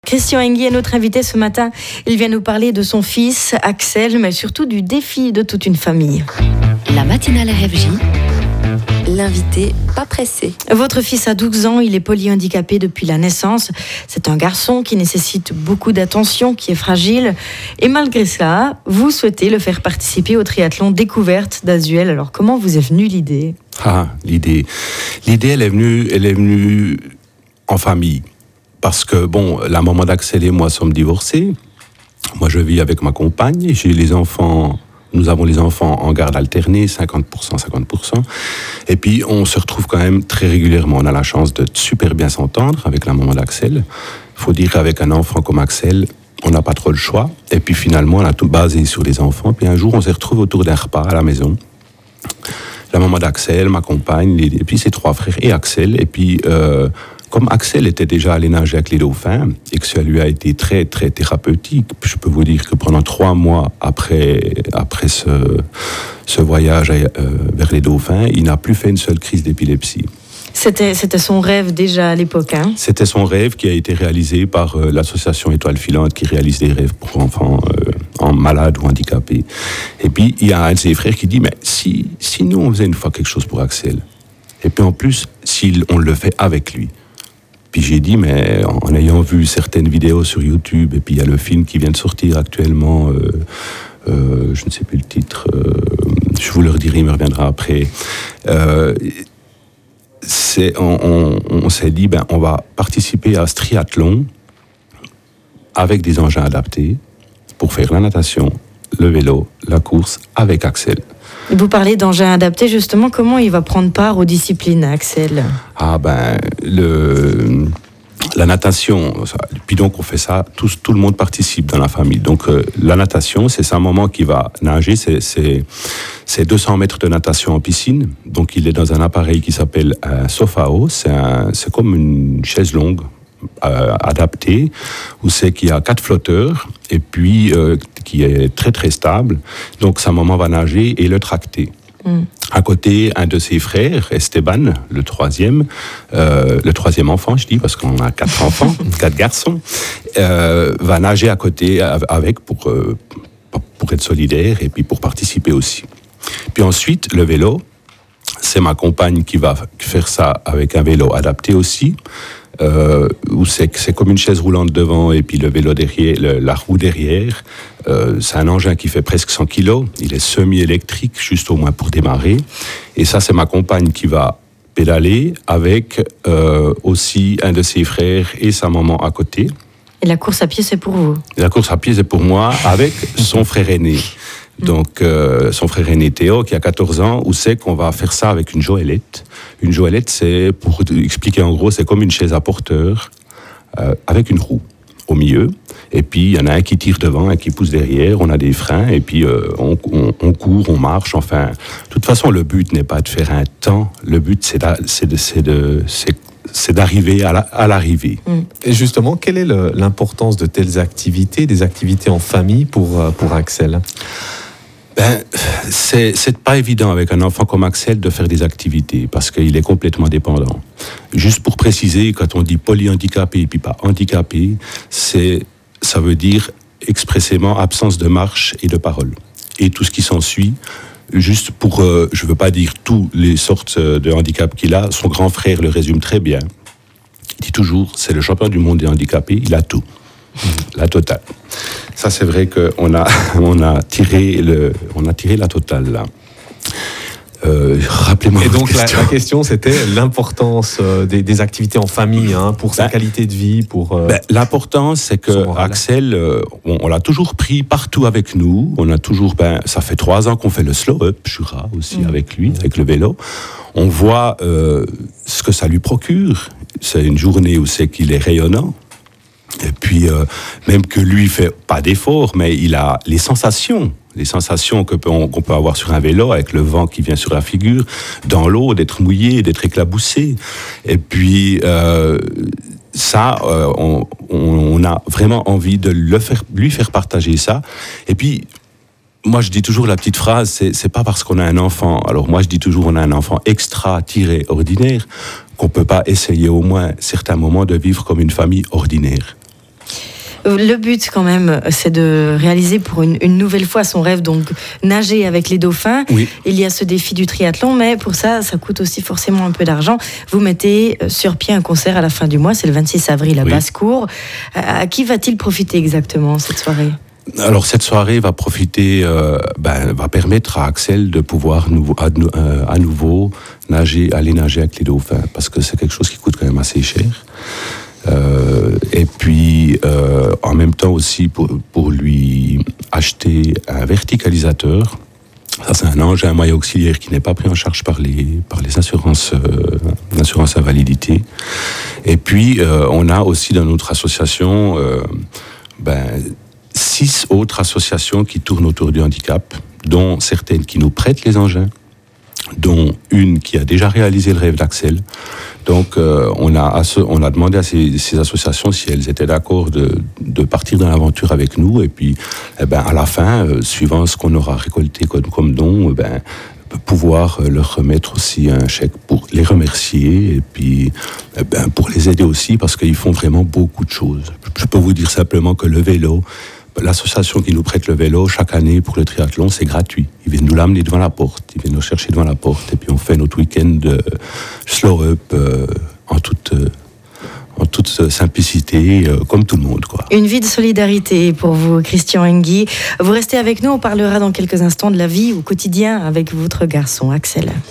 Christian Engui est notre invité ce matin. Il vient nous parler de son fils, Axel, mais surtout du défi de toute une famille. La matinale RFJ, l'invité pas pressé. Votre fils a 12 ans, il est polyhandicapé depuis la naissance. C'est un garçon qui nécessite beaucoup d'attention, qui est fragile. Et malgré cela, vous souhaitez le faire participer au triathlon découverte d'Azuel. Alors comment vous est venue l'idée ? L'idée, elle est venue en famille. Parce que, la maman d'Axel et moi sommes divorcés. Moi, je vis avec ma compagne et nous avons les enfants en garde alternée, 50%, 50%. Et puis, on se retrouve quand même très régulièrement. On a la chance de super bien s'entendre avec la maman d'Axel. Il faut dire qu'avec un enfant comme Axel, on n'a pas trop le choix. Et puis, finalement, on a tout basé sur les enfants. Puis un jour, on s'est retrouvé autour d'un repas à la maison. La maman d'Axel, ma compagne, et puis ses 3 frères et Axel. Et puis, comme Axel était déjà allé nager avec les dauphins et que ça lui a été très, très thérapeutique, je peux vous dire que pendant 3 mois après ce voyage vers les dauphins, il n'a plus fait une seule crise d'épilepsie. C'était son rêve déjà à l'époque, hein ? C'était son rêve qui a été réalisé par l'association Étoile Filante qui réalise des rêves pour enfants malades ou handicapés. Et puis, il y a un de ses frères qui dit, mais si nous, on faisait une fois quelque chose pour Axel, et puis en plus, si on le fait avec lui. Puis j'ai dit, mais en ayant vu certaines vidéos sur YouTube, et puis il y a le film qui vient de sortir actuellement, je ne sais plus le titre, je vous le redirai, il me reviendra après. On s'est dit, on va participer à ce triathlon avec des engins adaptés pour faire la natation, le vélo, la course avec Axel. Vous parlez d'engins adaptés, justement, comment il va prendre part aux disciplines, Axel ? La natation, puis donc on fait ça, tout le monde participe dans la famille. Donc la natation, c'est sa maman qui va nager, c'est 200 mètres de natation en piscine. Donc il est dans un appareil qui s'appelle un Sofao, c'est comme une chaise longue adaptée, où c'est qu'il y a 4 flotteurs, et puis qui est très très stable. Donc sa maman va nager et le tracter. À côté, un de ses frères, Esteban, le troisième enfant, je dis, parce qu'on a 4 enfants, 4 garçons, va nager à côté avec pour être solidaire et puis pour participer aussi. Puis ensuite, le vélo, c'est ma compagne qui va faire ça avec un vélo adapté aussi, où c'est comme une chaise roulante devant et puis le vélo derrière, la roue derrière. C'est un engin qui fait presque 100 kilos. Il est semi-électrique, juste au moins pour démarrer. Et ça, c'est ma compagne qui va pédaler avec aussi un de ses frères et sa maman à côté. Et la course à pied, c'est pour vous ? La course à pied, c'est pour moi, avec son frère aîné. Donc, son frère aîné Théo, qui a 14 ans, où c'est qu'on va faire ça avec une joëlette. Une joëlette, c'est, pour expliquer en gros, c'est comme une chaise à porteur, avec une roue au milieu. Et puis, il y en a un qui tire devant, un qui pousse derrière, on a des freins, et puis on court, on marche. Enfin, de toute façon, le but n'est pas de faire un temps, le but, c'est d'arriver à l'arrivée. Et justement, quelle est l'importance de telles activités, des activités en famille pour Axel ? C'est pas évident avec un enfant comme Axel de faire des activités parce qu'il est complètement dépendant. Juste pour préciser, quand on dit polyhandicapé et puis pas handicapé, ça veut dire expressément absence de marche et de parole. Et tout ce qui s'ensuit, juste pour, je veux pas dire toutes les sortes de handicap qu'il a, son grand frère le résume très bien. Il dit toujours, c'est le champion du monde des handicapés, il a tout. La totale. Ça, c'est vrai qu'on a tiré la totale, là. Rappelez-moi. Et donc, la question, c'était l'importance des activités en famille, pour sa qualité de vie, l'importance, c'est que Axel, on l'a toujours pris partout avec nous. On a toujours, ça fait 3 ans qu'on fait le slow-up, Jura aussi, avec lui, avec le vélo. On voit ce que ça lui procure. C'est une journée où c'est qu'il est rayonnant. Et puis, même que lui fait pas d'efforts, mais il a les sensations qu'on peut avoir sur un vélo, avec le vent qui vient sur la figure, dans l'eau, d'être mouillé, d'être éclaboussé. Et puis, on a vraiment envie de lui faire partager ça. Et puis, moi, je dis toujours la petite phrase, c'est pas parce qu'on a un enfant, alors moi je dis toujours on a un enfant extra-ordinaire, qu'on peut pas essayer au moins certains moments de vivre comme une famille ordinaire. Le but, quand même, c'est de réaliser pour une nouvelle fois son rêve, donc nager avec les dauphins. Oui. Il y a ce défi du triathlon, mais pour ça coûte aussi forcément un peu d'argent. Vous mettez sur pied un concert à la fin du mois, c'est le 26 avril à Basse-Cour. À qui va-t-il profiter exactement cette soirée ? Alors cette soirée va profiter, va permettre à Axel de pouvoir à nouveau aller nager avec les dauphins, parce que c'est quelque chose qui coûte quand même assez cher. Et puis en même temps aussi pour lui acheter un verticalisateur. Ça, c'est un engin, un moyen auxiliaire qui n'est pas pris en charge par les assurances invalidité. Et puis on a aussi dans notre association 6 autres associations qui tournent autour du handicap, dont certaines qui nous prêtent les engins, dont une qui a déjà réalisé le rêve d'Axel. Donc on a demandé à ces associations si elles étaient d'accord de partir dans l'aventure avec nous, et puis à la fin, suivant ce qu'on aura récolté comme don, pouvoir leur remettre aussi un chèque pour les remercier, et puis pour les aider aussi, parce qu'ils font vraiment beaucoup de choses. Je peux vous dire simplement que le vélo, l'association qui nous prête le vélo chaque année pour le triathlon, c'est gratuit. Ils viennent nous l'amener devant la porte, ils viennent nous chercher devant la porte, et puis on fait notre week-end de slow-up en toute simplicité, comme tout le monde, quoi. Une vie de solidarité pour vous, Christian Engui. Vous restez avec nous, on parlera dans quelques instants de la vie au quotidien avec votre garçon, Axel.